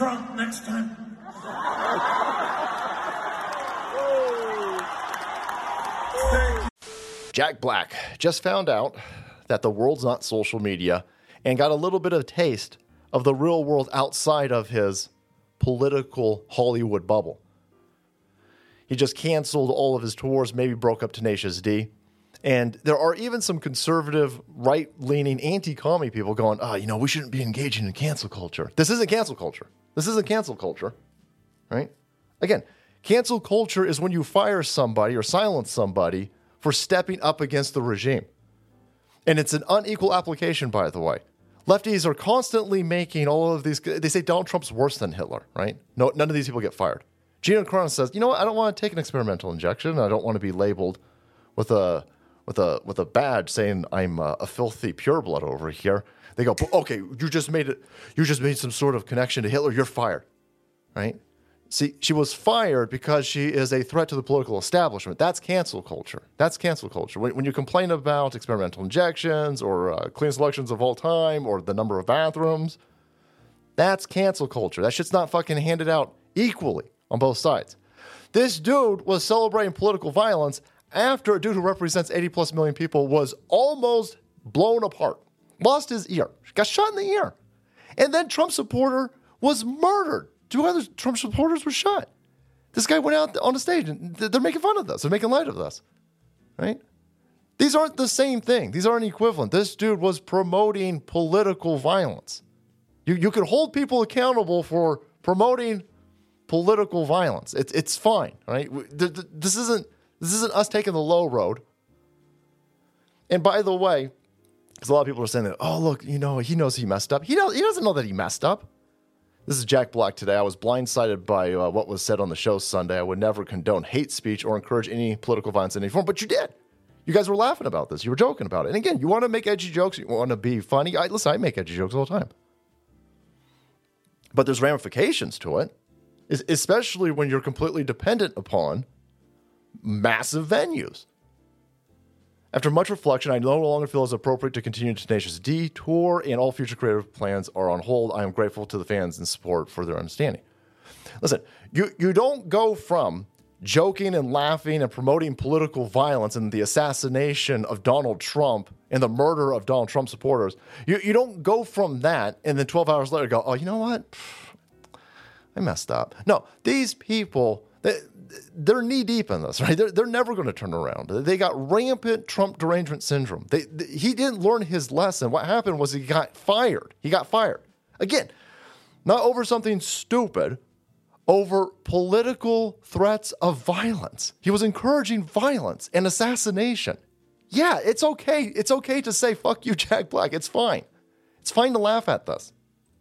Trump next time. Jack Black just found out that the world's not social media and got a little bit of a taste of the real world outside of his political Hollywood bubble. He just canceled all of his tours, maybe broke up Tenacious D. And there are even some conservative, right-leaning, anti-commie people going, we shouldn't be engaging in cancel culture. This isn't cancel culture. This isn't cancel culture, right? Again, cancel culture is when you fire somebody or silence somebody for stepping up against the regime. And it's an unequal application, by the way. Lefties are constantly making all of these, they say Donald Trump's worse than Hitler, right? No, none of these people get fired. Gina Carano says, you know what, I don't want to take an experimental injection. I don't want to be labeled with a badge saying I'm a filthy pureblood over here. They go, okay, you just made some sort of connection to Hitler, you're fired, right? See, she was fired because she is a threat to the political establishment. That's cancel culture. That's cancel culture. When you complain about experimental injections or cleanest elections of all time or the number of bathrooms, that's cancel culture. That shit's not fucking handed out equally on both sides. This dude was celebrating political violence after a dude who represents 80 plus million people was almost blown apart, lost his ear, got shot in the ear. And then Trump supporter was murdered. 2 other Trump supporters were shot. This guy went out on the stage and they're making fun of this. They're making light of this, right? These aren't the same thing. These aren't equivalent. This dude was promoting political violence. You can hold people accountable for promoting political violence. It's fine, right? This isn't us taking the low road. And by the way, because a lot of people are saying that, oh, look, he knows he messed up. He doesn't know that he messed up. This is Jack Black today. I was blindsided by what was said on the show Sunday. I would never condone hate speech or encourage any political violence in any form, but you did. You guys were laughing about this. You were joking about it. And again, you want to make edgy jokes. You want to be funny. Listen, I make edgy jokes all the time. But there's ramifications to it, especially when you're completely dependent upon massive venues. After much reflection, I no longer feel it's appropriate to continue Tenacious D tour, and all future creative plans are on hold. I am grateful to the fans and support for their understanding. Listen, you don't go from joking and laughing and promoting political violence and the assassination of Donald Trump and the murder of Donald Trump supporters. You don't go from that and then 12 hours later go, oh, you know what? I messed up. No, these people, they're knee deep in this, right? They're never going to turn around. They got rampant Trump derangement syndrome. He didn't learn his lesson. What happened was he got fired. Again, not over something stupid, over political threats of violence. He was encouraging violence and assassination. Yeah, it's okay. It's okay to say, fuck you, Jack Black. It's fine. It's fine to laugh at this.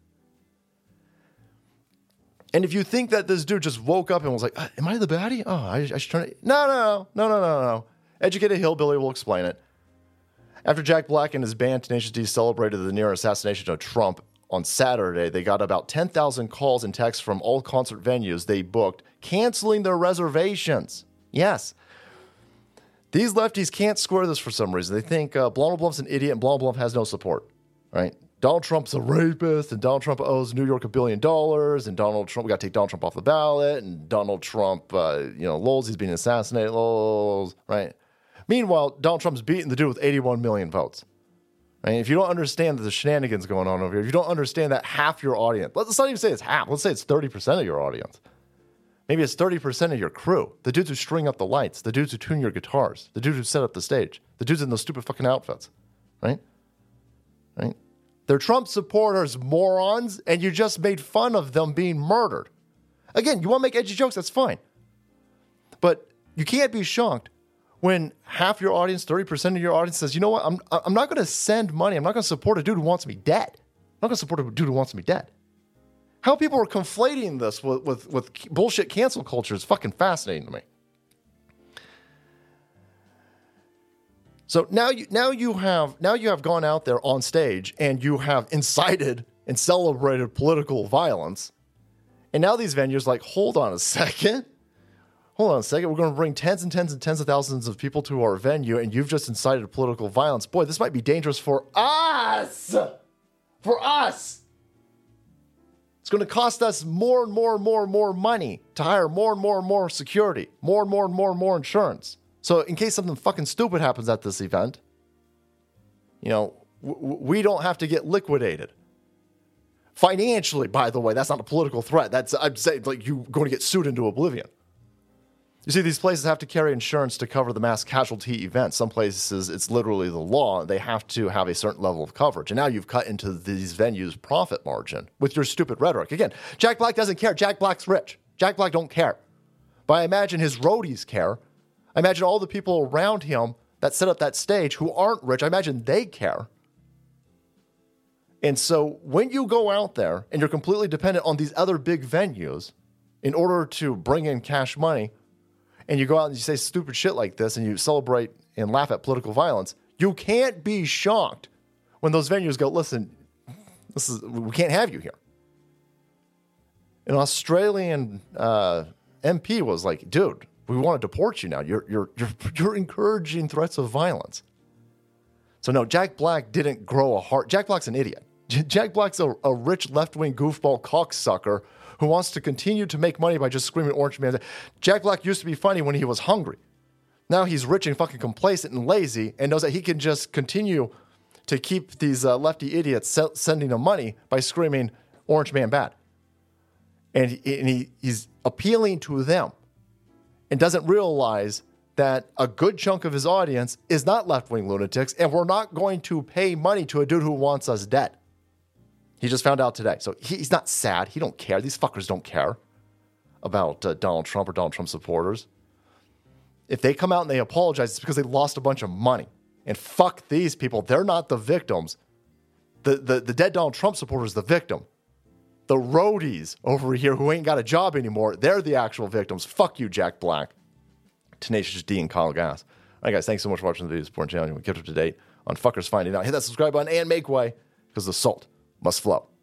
And if you think that this dude just woke up and was like, am I the baddie? Oh, I should turn it. No. Educated Hillbilly will explain it. After Jack Black and his band Tenacious D celebrated the near assassination of Trump on Saturday, they got about 10,000 calls and texts from all concert venues they booked, canceling their reservations. Yes. These lefties can't square this for some reason. They think Blomblum's an idiot and Blomblum has no support, right? Donald Trump's a rapist, and Donald Trump owes New York $1 billion, and we got to take Donald Trump off the ballot, and Donald Trump, lols, he's being assassinated, lols, right? Meanwhile, Donald Trump's beating the dude with 81 million votes. Right? If you don't understand that the shenanigans going on over here, if you don't understand that half your audience, let's not even say it's half, let's say it's 30% of your audience. Maybe it's 30% of your crew. The dudes who string up the lights, the dudes who tune your guitars, the dudes who set up the stage, the dudes in those stupid fucking outfits, right? Right? They're Trump supporters, morons, and you just made fun of them being murdered. Again, you want to make edgy jokes, that's fine. But you can't be shocked when half your audience, 30% of your audience says, you know what, I'm not going to send money. I'm not going to support a dude who wants me dead. I'm not going to support a dude who wants me dead. How people are conflating this with bullshit cancel culture is fucking fascinating to me. So now you have gone out there on stage and you have incited and celebrated political violence. And now these venues like, hold on a second. We're going to bring tens and tens and tens of thousands of people to our venue, and you've just incited political violence. Boy, this might be dangerous for us. For us. It's going to cost us more and more and more and more money to hire more and more and more security, more and more and more and more insurance. So in case something fucking stupid happens at this event, we don't have to get liquidated. Financially, by the way, that's not a political threat. I'm saying, like, you're going to get sued into oblivion. You see, these places have to carry insurance to cover the mass casualty events. Some places, it's literally the law. They have to have a certain level of coverage. And now you've cut into these venues' profit margin with your stupid rhetoric. Again, Jack Black doesn't care. Jack Black's rich. Jack Black don't care. But I imagine his roadies care. I imagine all the people around him that set up that stage who aren't rich, I imagine they care. And so when you go out there and you're completely dependent on these other big venues in order to bring in cash money, and you go out and you say stupid shit like this and you celebrate and laugh at political violence, you can't be shocked when those venues go, listen, we can't have you here. An Australian MP was like, dude, we want to deport you now. You're encouraging threats of violence. So no, Jack Black didn't grow a heart. Jack Black's an idiot. Jack Black's a rich left-wing goofball cocksucker who wants to continue to make money by just screaming Orange Man. Jack Black used to be funny when he was hungry. Now he's rich and fucking complacent and lazy and knows that he can just continue to keep these lefty idiots sending him money by screaming Orange Man bad. And he's appealing to them and doesn't realize that a good chunk of his audience is not left-wing lunatics, and we're not going to pay money to a dude who wants us dead. He just found out today. So he's not sad. He don't care. These fuckers don't care about Donald Trump or Donald Trump supporters. If they come out and they apologize, it's because they lost a bunch of money. And fuck these people. They're not the victims. The dead Donald Trump supporter is the victim. The roadies over here who ain't got a job anymore, they're the actual victims. Fuck you, Jack Black. Tenacious D and Kyle Gass. All right, guys, thanks so much for watching the video. Support channel. Keep up to date on fuckers finding out. Hit that subscribe button and make way, because the salt must flow.